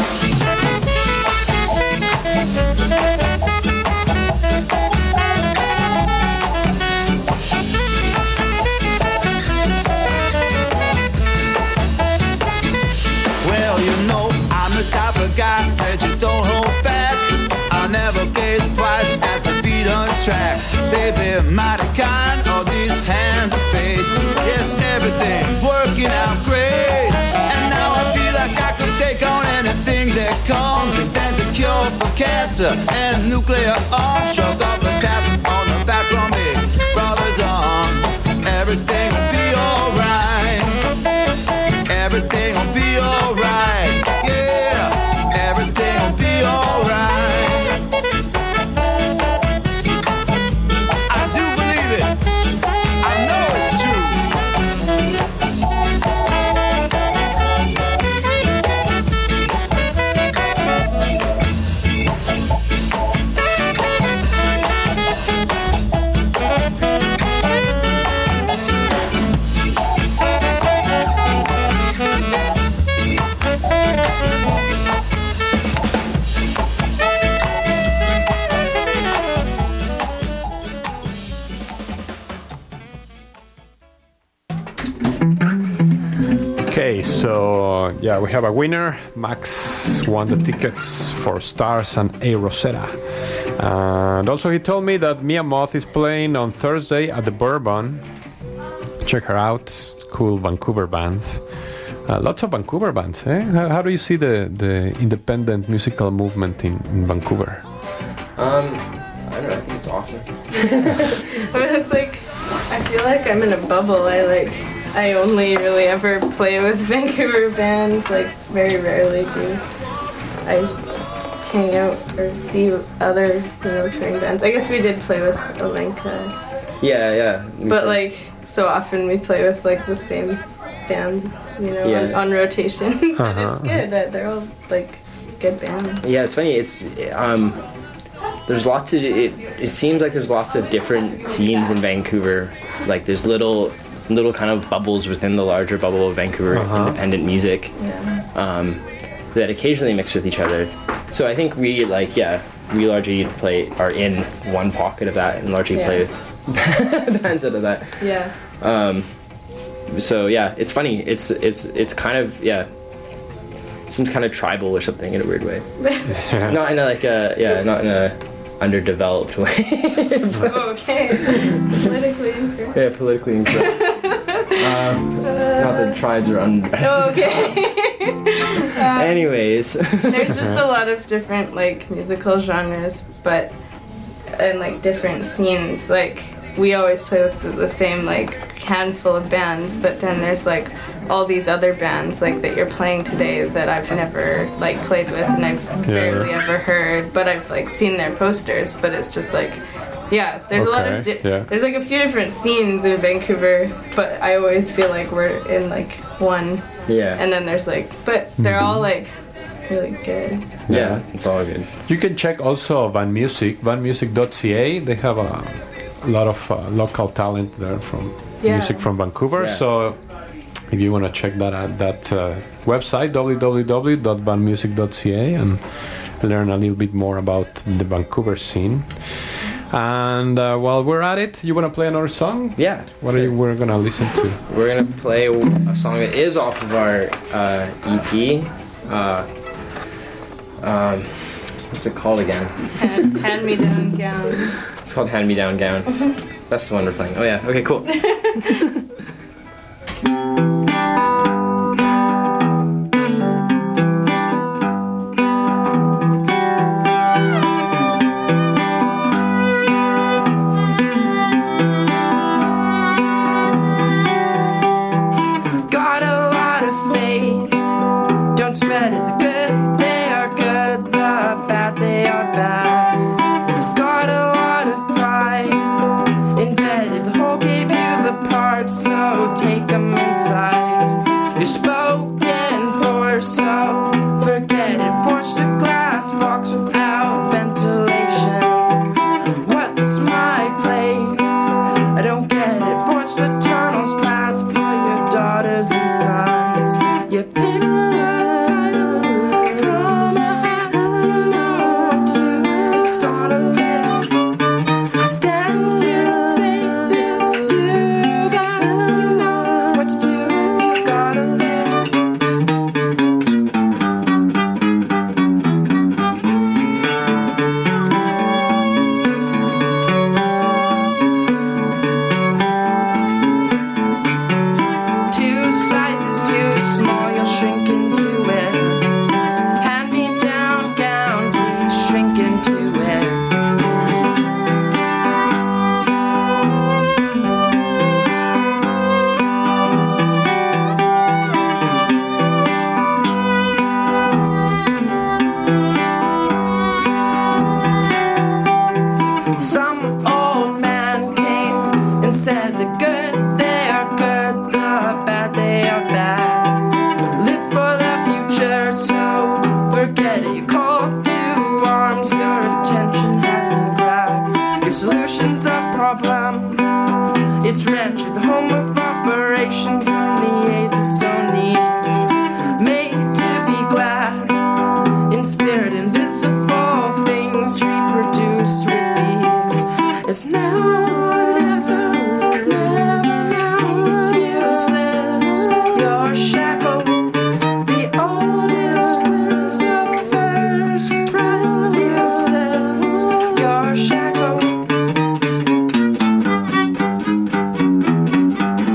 S8: Well, you know, I'm the type of guy that you don't hold back. I never gaze twice at the beaten track. They've been mighty kind, all these hands of fate. Yes, everything's working out great. And now I feel like I could take on anything that comes. Invent a cure for cancer and nuclear arms. Shrug up a tap on the back from me. Brothers on, everything will be alright. Everything will be alright. Yeah, everything will be alright. I do believe it. I know it's true.
S5: Okay, so yeah, we have a winner. Max won the tickets for Stars and A Rosetta. And also he told me that Mia Moth is playing on Thursday at the Bourbon. Check her out. Cool Vancouver band. Lots of Vancouver bands, eh? How do you see the independent musical movement in Vancouver?
S6: I don't know, I think it's awesome.
S7: I mean, it's like, I feel like I'm in a bubble. I only really ever play with Vancouver bands, like very rarely do I hang out or see other, touring bands. I guess we did play with Alenka.
S6: Yeah.
S7: But like, so often we play with like the same bands, on rotation. But it's good. They're all like good bands.
S6: Yeah, it's funny. It's there's lots of it seems like there's lots of different scenes in Vancouver. Like there's little kind of bubbles within the larger bubble of Vancouver independent music that occasionally mix with each other. So I think we largely are in one pocket of that and largely play with bands out of that.
S7: Yeah.
S6: So yeah, it's funny. It's kind of seems kind of tribal or something in a weird way. Not in a underdeveloped way.
S7: Okay. Politically incorrect.
S6: Yeah, politically incorrect. Not that tribes are
S7: Okay.
S6: Anyways.
S7: There's just a lot of different like musical genres, and like different scenes. Like we always play with the same like handful of bands, but then there's like all these other bands like that you're playing today that I've never like played with and I've barely ever heard, but I've like seen their posters. But it's just like, yeah, there's a lot of there's like a few different scenes in Vancouver, but I always feel like we're in like one.
S6: Yeah.
S7: And then there's like, but they're all like really good.
S6: Yeah, it's all good.
S5: You can check also Van Music, vanmusic.ca. They have a lot of local talent there from music from Vancouver.
S6: Yeah.
S5: So if you want to check that at that website, www.vanmusic.ca, and learn a little bit more about the Vancouver scene. And while we're at it, you want to play another song?
S6: Yeah.
S5: What are we're going to listen to?
S6: We're going to play a song that is off of our EP. What's it called again?
S7: Hand Me Down Gown.
S6: It's called Hand Me Down Gown. That's the one we're playing. Oh yeah, okay, cool.
S9: Got a lot of faith. Don't spread it. The good, they are good. The bad, they are bad. Got a lot of pride embedded. The whole gave you the parts, so take them inside. You're spoken for, so forget it. Forged a glass box without ventilation. What's my place? I don't get it. Forge the tunnels, paths for your daughters and sons. You picked a title from a hat. You know what to do. It's on a list. Stand here, say this, do that. You know what to do. You got a list. Two sizes too small, you'll shrink into it. Hand me down gown, please shrink into it. Some old man came and said the good, they are good, the bad, they are bad. Live for the future, so forget it. You call to arms, your attention has been grabbed. Your solution's a problem, it's wretched. The home of operations only aids its own needs. Made to be glad, in spirit, invisible things reproduce with ease. It's now or never, never now. It's useless, you're shackled. The oldest winds of first prize is useless, you're shackled.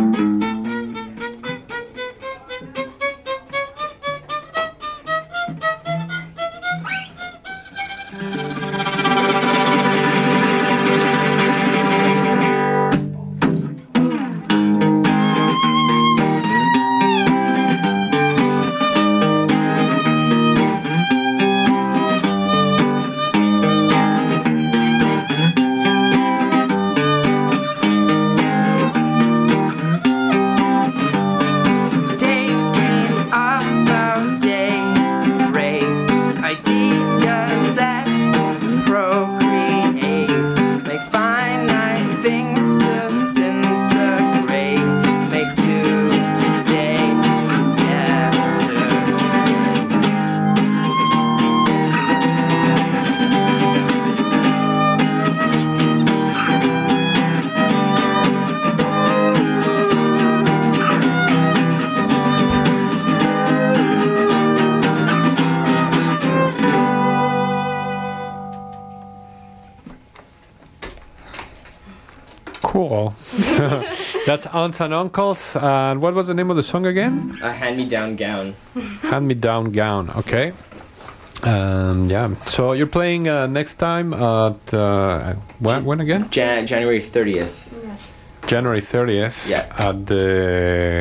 S5: well. That's Aunts and Uncles. And what was the name of the song again?
S6: A hand-me-down gown.
S5: Hand-me-down gown. Okay. Yeah. So you're playing next time at when again?
S6: January 30th.
S5: January 30th.
S6: Yeah.
S5: At the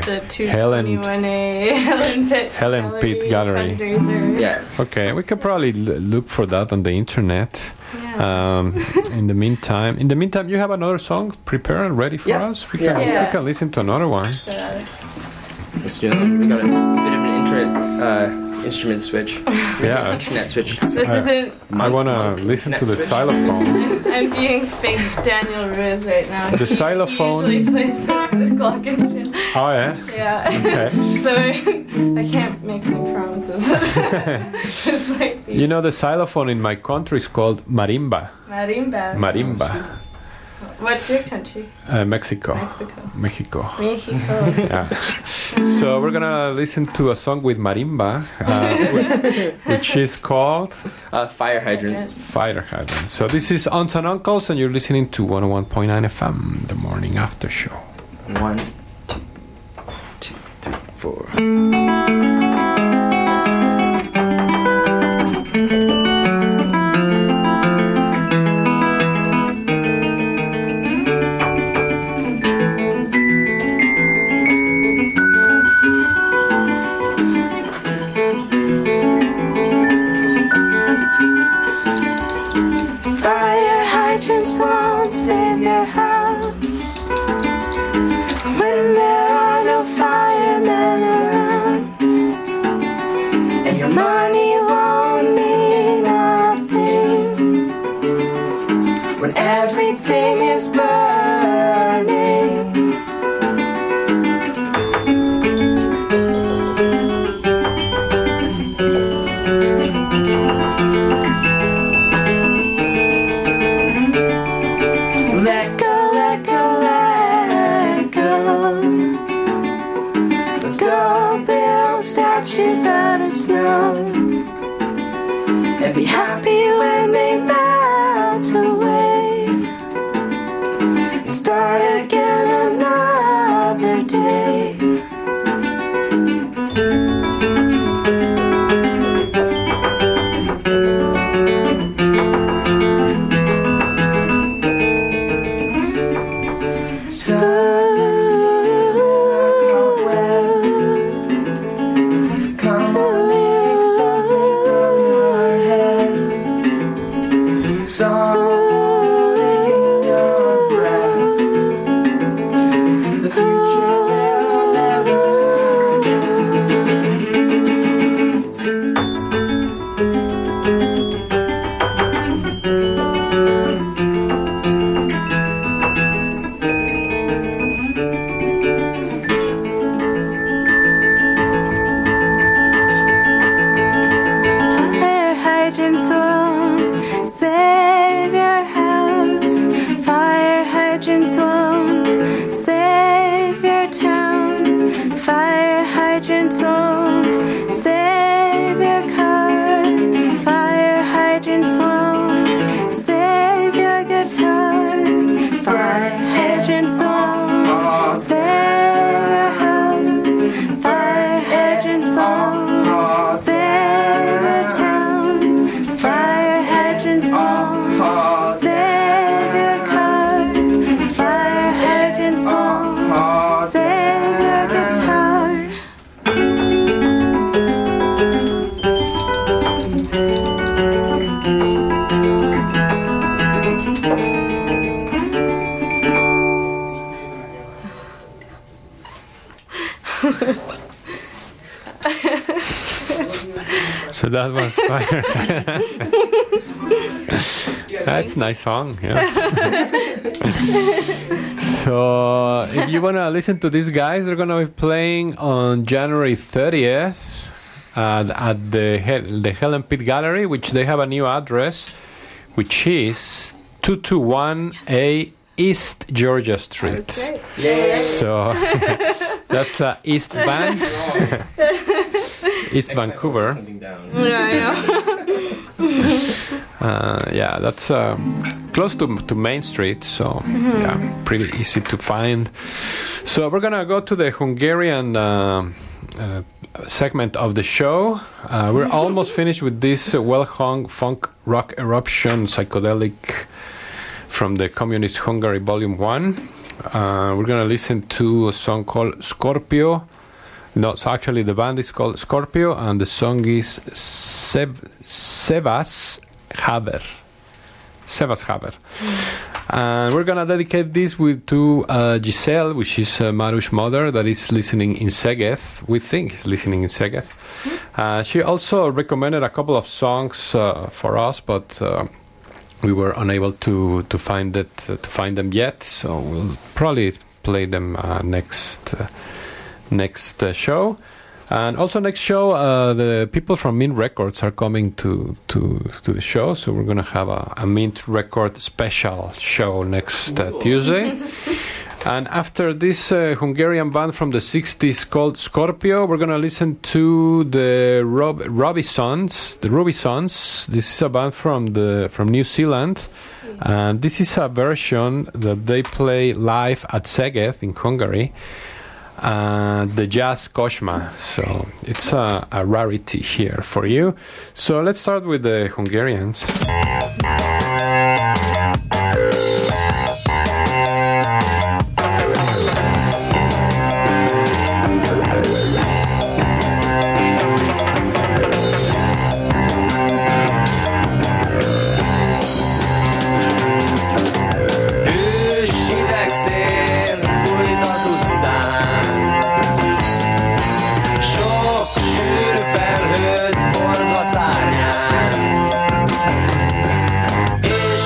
S7: 221A
S5: Helen Pitt Gallery.
S7: Fundraiser.
S6: Yeah.
S5: Okay, we could probably look for that on the internet.
S7: Yeah.
S5: In the meantime, you have another song prepared and ready for us. We can listen to another one.
S6: Let's do it. We got a bit of an instrument switch.
S5: Yeah.
S6: Internet switch.
S7: This isn't.
S5: I want to listen to the xylophone.
S7: I'm being fake Daniel Riz right now.
S5: The xylophone.
S7: He usually plays the glockenspiel.
S5: Oh yeah.
S7: Yeah.
S5: Okay.
S7: So I can't make any promises. It's like
S5: You know, the xylophone in my country is called marimba.
S7: Marimba. What's your country?
S5: Mexico.
S7: Mexico.
S5: Yeah. So we're gonna listen to a song with marimba, which is called
S6: Fire Hydrants.
S5: Fire Hydrants. So this is Aunts and Uncles, and you're listening to 101.9 FM, the morning after show.
S6: 1, 2, 3, 4.
S8: Fire hydrants won't save your house when there are no firemen around, and your money won't mean nothing when everything is burning. Let go, let go, let go. Let's go build statues out of snow and be happy when they melt away. Start again another day. Come on, make something from your head. Stop holding your breath. The future will never Fire hydrants won't save your house. Fire hydrants won't save your town. Fire hydrants won't save your car. Fire hydrants won't save your guitar. Fire hydrants won't save your house. Fire hydrants won't save your town. Fire hydrants won't save your car. Fire hydrants won't save your guitar.
S5: So that was Fire. That's a nice song, yeah. So if you want to listen to these guys, they're going to be playing on January 30th at the Helen Pitt Gallery, which they have a new address, which is 221A East Georgia Street.
S7: That's right.
S6: Yay.
S5: So that's East Van, East Vancouver.
S7: Yeah, I know.
S5: Yeah, that's close to Main Street, so yeah, pretty easy to find. So we're gonna go to the Hungarian segment of the show. We're almost finished with this well-hung funk rock eruption psychedelic from the Communist Hungary Volume 1. We're gonna listen to a song called Scorpio. No, so actually the band is called Scorpio, and the song is Sevas Haber. And we're gonna dedicate this to Giselle, which is Maru's mother, that is listening in Szeged. We think is listening in Szeged. She also recommended a couple of songs for us, but we were unable to find them yet. So we'll probably play them next show. And also next show, the people from Mint Records are coming to the show, so we're going to have a Mint Record special show next Tuesday. And after this Hungarian band from the 60s called Scorpio, we're going to listen to the Ruby Sons. This is a band from New Zealand, and this is a version that they play live at Szeged in Hungary. The Jazz Koshma, so it's a rarity here for you. So let's start with the Hungarians.
S8: Felhőt hordva szárnyán.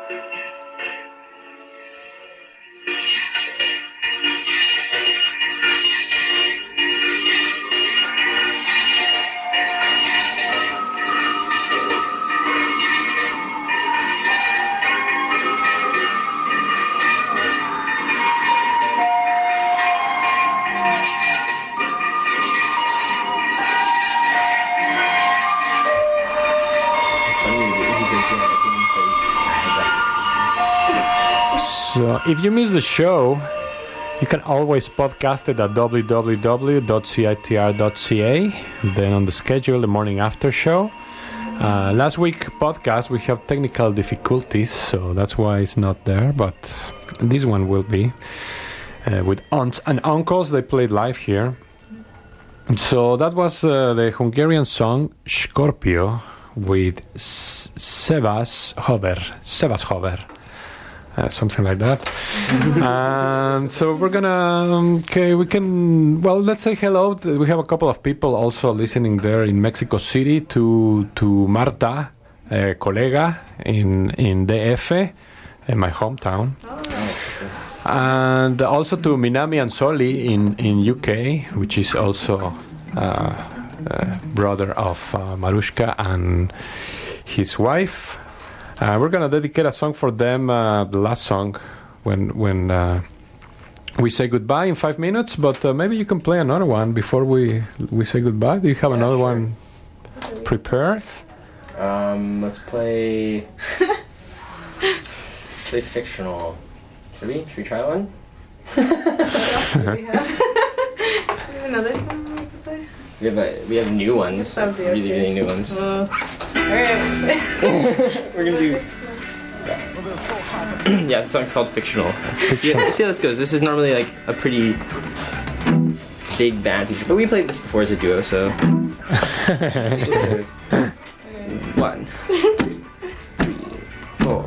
S5: So if you miss the show, you can always podcast it at www.citr.ca. Then on the schedule, the morning after show. Last week podcast, we have technical difficulties, so that's why it's not there. But this one will be with aunts and uncles. They played live here. So that was the Hungarian song Scorpio with Sebas Hover. Something like that. And so we're gonna let's say hello. We have a couple of people also listening there in Mexico City to Marta, a colega in DF, in my hometown. And also to Minami and Soli in UK, which is also brother of Marushka and his wife. We're gonna dedicate a song for them, the last song, when we say goodbye in 5 minutes. But maybe you can play another one before we say goodbye. Do you have another one prepared?
S6: Let's play. Play fictional. Should we try one?
S7: Do we have another song we could play?
S6: We have new ones. Really new ones.
S7: Alright.
S6: We're gonna do. Yeah, the song's called Fictional. See how this goes. This is normally like a pretty big band feature, but we played this before as a duo, so. 1, 2, 3, 4.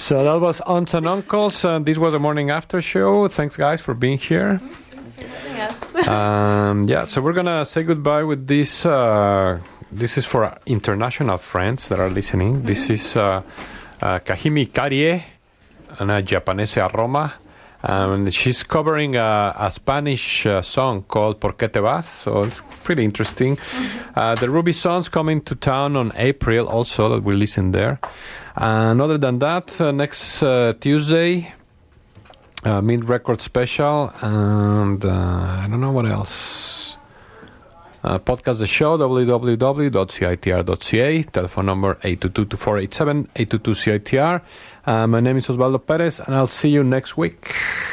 S5: So that was Aunts and Uncles, and this was a morning after show. Thanks, guys, for being here.
S7: Yes.
S5: So we're gonna say goodbye with this. This is for our international friends that are listening. This is Kahimi Karie, una japonesa a Roma. She's covering a Spanish song called ¿Por qué te vas? So it's pretty interesting. The Ruby Sons coming to town on April also, that we'll listen there. And other than that, next Tuesday, Mint Record Special, and I don't know what else. Podcast the show, www.citr.ca, telephone number 822-2487, 822-CITR. My name is Osvaldo Perez, and I'll see you next week.